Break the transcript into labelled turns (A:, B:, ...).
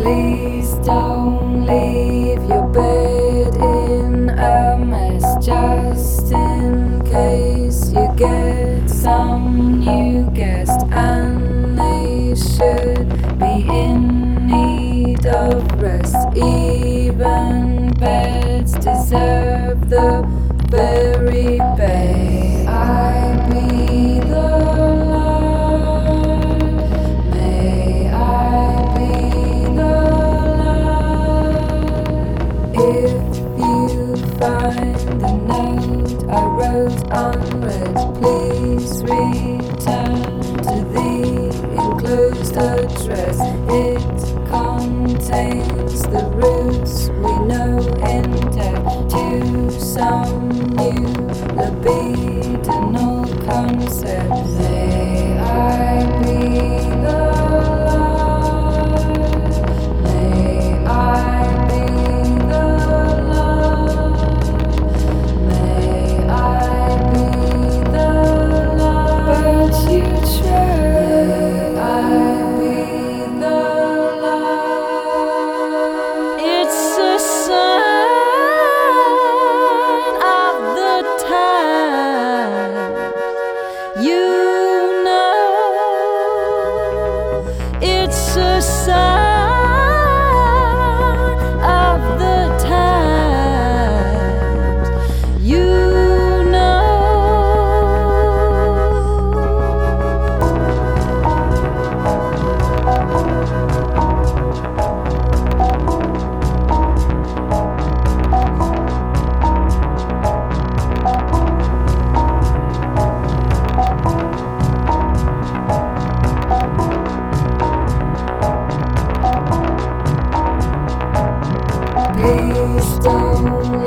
A: Please don't leave your bed in a mess, just in case you get some new guest, and they should be in need of rest. Even beds deserve the very best. I be the light. May I be the light. If you find the note I wrote unread, please return to the enclosed address. It contains the roots we know in depth to some new libidinal concept. May I be the light. May I be the light. May I be the light. But you try. May I be the light. It's a sign of the time. You know, it's a sign of the times. You know. Please don't